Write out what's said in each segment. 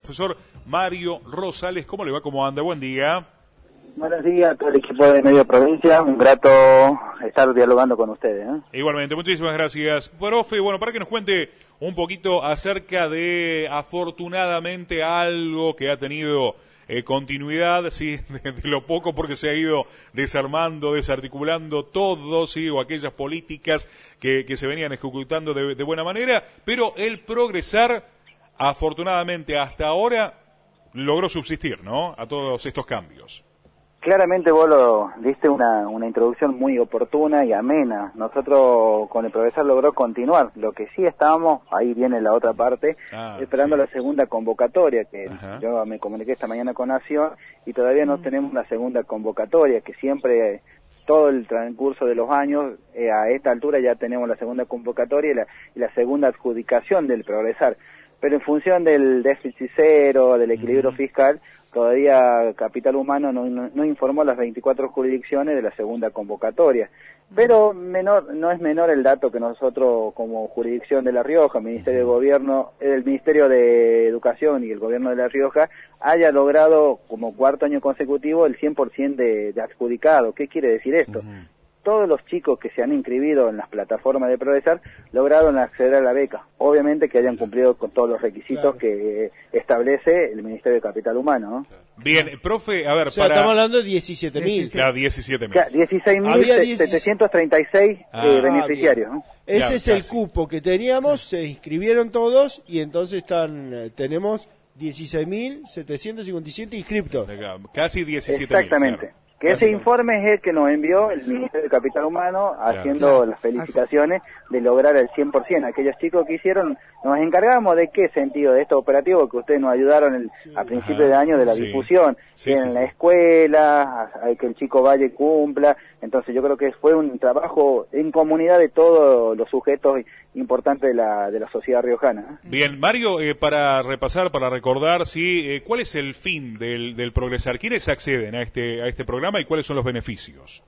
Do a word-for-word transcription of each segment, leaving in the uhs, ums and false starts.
profesor Mario Rosales. ¿Cómo le va? ¿Cómo anda? Buen día. Buenos días a todo el equipo de Medio Provincia, un grato estar dialogando con ustedes, ¿eh? Igualmente, muchísimas gracias. Profe, bueno, para que nos cuente un poquito acerca de, afortunadamente, algo que ha tenido eh, continuidad, sí, de, de lo poco porque se ha ido desarmando, desarticulando todo, sí, o aquellas políticas que, que se venían ejecutando de, de buena manera, pero el progresar, afortunadamente, hasta ahora, logró subsistir, ¿no?, a todos estos cambios. Claramente vos lo, diste una, una introducción muy oportuna y amena. Nosotros con el profesor logró continuar. Lo que sí estábamos, ahí viene la otra parte, ah, esperando sí. la segunda convocatoria, que Ajá. yo me comuniqué esta mañana con Nación y todavía no mm. tenemos la segunda convocatoria, que siempre, todo el transcurso de los años, eh, a esta altura ya tenemos la segunda convocatoria y la, y la segunda adjudicación del progresar. Pero en función del déficit cero, del equilibrio mm. fiscal, todavía Capital Humano no, no, no informó las veinticuatro jurisdicciones de la segunda convocatoria. Pero menor, no es menor el dato que nosotros como jurisdicción de La Rioja, Ministerio de Gobierno, el Ministerio de Educación y el Gobierno de La Rioja haya logrado como cuarto año consecutivo el cien por ciento de, de adjudicado. ¿Qué quiere decir esto? Uh-huh. Todos los chicos que se han inscribido en las plataformas de Progresar lograron acceder a la beca. Obviamente que hayan cumplido con todos los requisitos claro. que establece el Ministerio de Capital Humano, ¿no? Bien, profe, a ver, o sea, para... estamos hablando de diecisiete mil. Claro, diecisiete mil. dieciséis mil setecientos treinta y seis ah, eh, beneficiarios, ¿no? Ese claro, es el casi. cupo que teníamos, se inscribieron todos y entonces están eh, tenemos dieciséis mil setecientos cincuenta y siete inscriptos. Casi diecisiete mil. Exactamente. Claro. Que ese informe es el que nos envió el Ministerio de Capital Humano haciendo claro. las felicitaciones de lograr el cien por ciento. Aquellos chicos que hicieron, nos encargamos de qué sentido de estos operativos que ustedes nos ayudaron el, sí. a principio de año de la sí. difusión, sí, sí, en sí, la sí. escuela, a, a que el chico vaya y cumpla. Entonces yo creo que fue un trabajo en comunidad de todos los sujetos importantes de la, de la sociedad riojana. Bien, Mario, eh, para repasar, para recordar, sí, eh, ¿cuál es el fin del, del Progresar? ¿Quiénes acceden a este, a este programa y cuáles son los beneficios?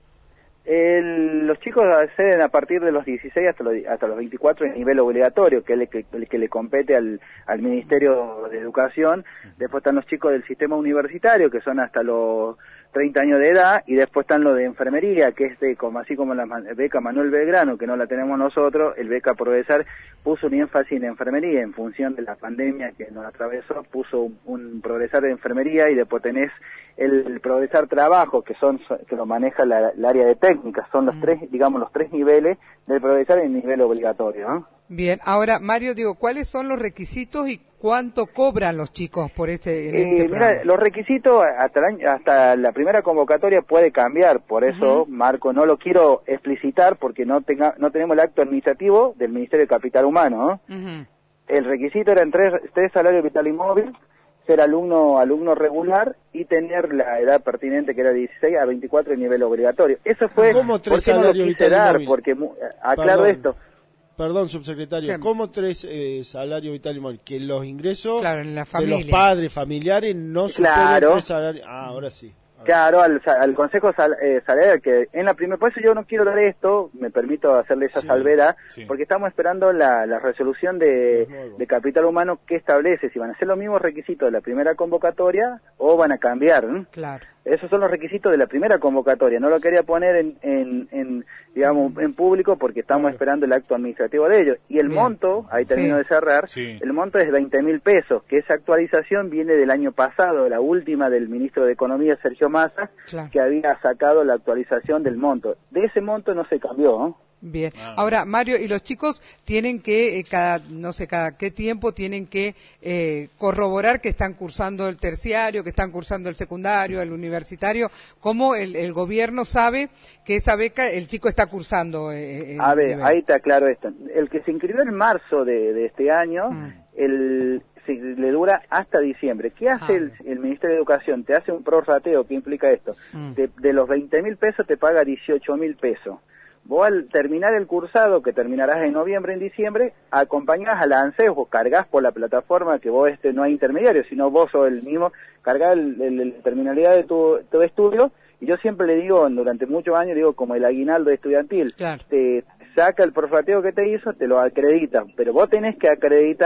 El, los chicos acceden a partir de los dieciséis hasta los, hasta los veinticuatro en nivel obligatorio, que es el que, el que le compete al, al Ministerio de Educación. Después están los chicos del sistema universitario, que son hasta los treinta años de edad, y después están los de enfermería, que es de, como así como la beca Manuel Belgrano, que no la tenemos nosotros, el beca Progresar puso un énfasis en enfermería en función de la pandemia que nos atravesó, puso un, un Progresar de enfermería, y después tenés el, el Progresar Trabajo, que son que lo maneja la, el área de técnicas, son los mm. tres, digamos, los tres niveles del Progresar en nivel obligatorio, ¿no? Bien, ahora Mario, digo, ¿cuáles son los requisitos y cuánto cobran los chicos por este, en eh, este programa? Mira, los requisitos hasta, el año, hasta la primera convocatoria puede cambiar, por eso, uh-huh. Marco, no lo quiero explicitar porque no tenga, no tenemos el acto administrativo del Ministerio de Capital Humano, ¿no? Uh-huh. El requisito eran tres, tres salarios vital y móvil, ser alumno alumno regular y tener la edad pertinente que era dieciséis a veinticuatro en nivel obligatorio. Eso fue, ¿cómo tres ¿por qué no lo quise dar? Porque, aclaro Perdón. esto. Perdón, subsecretario, ¿Qué? ¿Cómo tres eh, salarios vital y móvil? Que los ingresos claro, en la de los padres familiares no superan claro. tres salarios. Ah, ahora sí. Ahora claro, al, al Consejo sal, eh, Salarial, que en la primera, por eso yo no quiero dar esto, me permito hacerle esa sí, salvedad, sí. porque estamos esperando la, la resolución de, de Capital Humano que establece si van a ser los mismos requisitos de la primera convocatoria o van a cambiar. ¿eh? Claro. Esos son los requisitos de la primera convocatoria. No lo quería poner en, en, en digamos, en público porque estamos claro. esperando el acto administrativo de ellos. Y el Bien. monto, ahí termino sí. de cerrar, sí. el monto es veinte mil pesos, que esa actualización viene del año pasado, la última del ministro de Economía, Sergio Massa, claro. que había sacado la actualización del monto. De ese monto no se cambió, ¿no? Bien. Ahora, Mario, ¿y los chicos tienen que, eh, cada, no sé, cada qué tiempo tienen que eh, corroborar que están cursando el terciario, que están cursando el secundario, el universitario? ¿Cómo el, el gobierno sabe que esa beca el chico está cursando? Eh, A ver, nivel? ahí te aclaro esto. El que se inscribió en marzo de, de este año, mm. el se, le dura hasta diciembre. ¿Qué hace ah. el, el Ministerio de Educación? Te hace un prorrateo. ¿Qué implica esto? Mm. De, de los veinte mil pesos te paga dieciocho mil pesos. Vos al terminar el cursado, que terminarás en noviembre, en diciembre, acompañás a la ANSES, vos cargás por la plataforma, que vos este no hay intermediario, sino vos sos el mismo, cargás la terminalidad de tu, tu estudio, y yo siempre le digo, durante muchos años, digo, como el aguinaldo estudiantil, claro. te saca el prorrateo que te hizo, te lo acredita, pero vos tenés que acreditar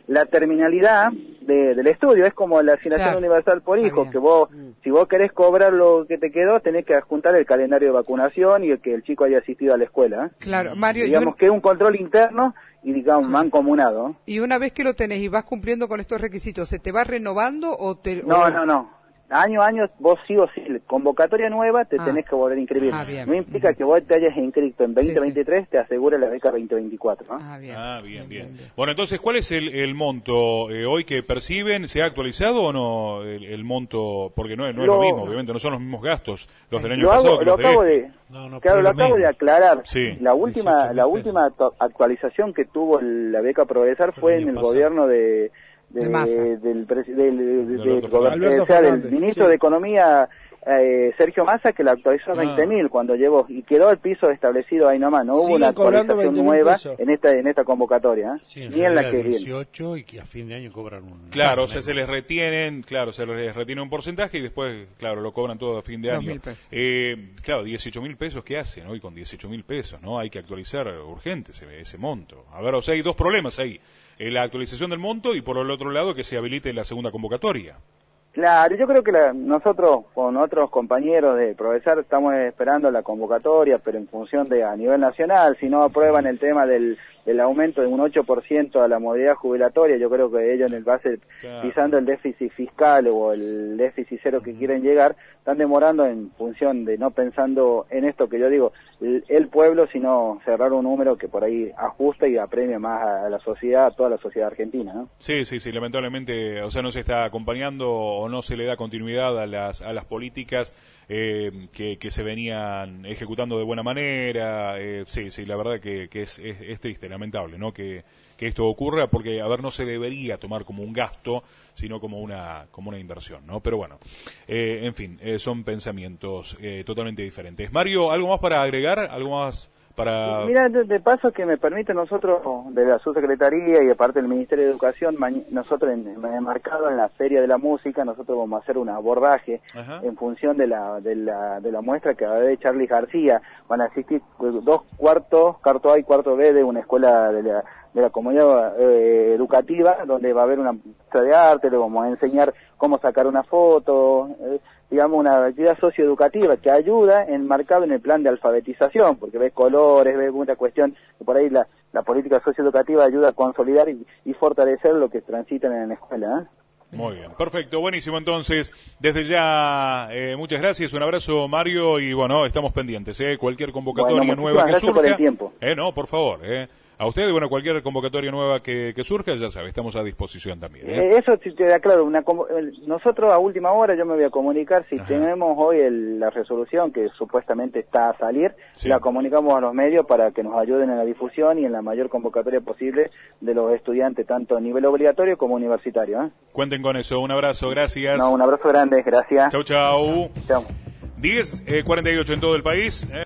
la terminalidad de, del estudio. Es como la asignación claro. universal por hijo, que vos, si vos querés cobrar lo que te quedó, tenés que adjuntar el calendario de vacunación y el que el chico haya asistido a la escuela. ¿eh? Claro, Mario. Digamos un... que es un control interno y, digamos, mancomunado. Y una vez que lo tenés y vas cumpliendo con estos requisitos, ¿se te va renovando o te...? No, o... no, no. Año a año, vos sí o sí, convocatoria nueva, te ah. tenés que volver a inscribir. Ah, bien. No implica que vos te hayas inscrito en veinte veintitrés, sí, sí. te asegura la beca veinte veinticuatro. ¿no? Ah, bien. Ah, bien, bien, bien, bien. Bueno, entonces, ¿cuál es el, el monto eh, hoy que perciben? ¿Se ha actualizado o no el, el monto? Porque no, no es lo, lo mismo, obviamente, no son los mismos gastos los del año lo pasado hago, que lo los de acabo este. de, no, no, claro, lo acabo de aclarar. Sí. La última, la última actualización que tuvo la beca Progresar fue en el pasado. gobierno de... De, de Massa. del, del, del, del, del, Alberto o sea, del Fernández, ministro sí. de Economía eh, Sergio Massa, que la actualizó a ah. veinte mil cuando llegó y quedó el piso establecido ahí nomás. No hubo Siguen una actualización nueva en esta en esta convocatoria, ¿eh? Sí, en ni en la que dieciocho viene. Y que a fin de año cobran un... Claro, o sea, se les retienen, claro, se les retiene un porcentaje y después, claro, lo cobran todo a fin de año. Eh, claro, dieciocho mil pesos, ¿qué hacen hoy con dieciocho mil pesos? ¿No? Hay que actualizar urgente ese, ese monto. A ver, o sea, hay dos problemas ahí. Eh, la actualización del monto y por el otro lado que se habilite la segunda convocatoria. Claro, yo creo que la, nosotros con otros compañeros de Progresar estamos esperando la convocatoria, pero en función de a nivel nacional, si no aprueban el tema del, del aumento de un ocho por ciento a la movilidad jubilatoria, yo creo que ellos en el base, claro. pisando el déficit fiscal o el déficit cero que quieren llegar, están demorando en función de no pensando en esto que yo digo, el, el pueblo, sino cerrar un número que por ahí ajusta y apremia más a la sociedad, a toda la sociedad argentina, ¿no? Sí, sí, sí, lamentablemente, o sea, no se está acompañando o no se le da continuidad a las a las políticas eh, que, que se venían ejecutando de buena manera. Eh, sí, sí, la verdad que, que es, es, es triste, lamentable, ¿no? Que, que esto ocurra porque, a ver, no se debería tomar como un gasto, sino como una como una inversión, ¿no? Pero bueno, eh, en fin, eh, son pensamientos eh, totalmente diferentes. Mario, ¿algo más para agregar? ¿Algo más para...? Mira, de, de paso que me permite nosotros, de la subsecretaría y aparte del Ministerio de Educación, nosotros en, en marcado en la Feria de la Música, nosotros vamos a hacer un abordaje Ajá. en función de la, de la de la muestra que va a haber Charly García. Van a asistir dos cuartos, cuarto A y cuarto B de una escuela de la de la comunidad eh, educativa, donde va a haber una muestra de arte, le vamos a enseñar cómo sacar una foto, eh, digamos una actividad socioeducativa que ayuda enmarcado en el plan de alfabetización, porque ves colores, ves mucha cuestión, que por ahí la, la política socioeducativa ayuda a consolidar y, y fortalecer lo que transitan en la escuela, ¿eh? Muy bien, perfecto, buenísimo. Entonces, desde ya, eh, muchas gracias, un abrazo, Mario, y bueno, estamos pendientes, ¿eh? Cualquier convocatoria bueno, nueva que surja. Por el tiempo. Eh, no, por favor, eh. A ustedes, bueno, cualquier convocatoria nueva que, que surja, ya sabe, estamos a disposición también. ¿eh? Eh, eso te da claro, una, nosotros a última hora yo me voy a comunicar, si Ajá. tenemos hoy el, la resolución que supuestamente está a salir, sí. la comunicamos a los medios para que nos ayuden en la difusión y en la mayor convocatoria posible de los estudiantes, tanto a nivel obligatorio como universitario. ¿eh? Cuenten con eso, un abrazo, gracias. No, un abrazo grande, gracias. Chau, chau. Chau. diez cuarenta y ocho en todo el país. ¿eh?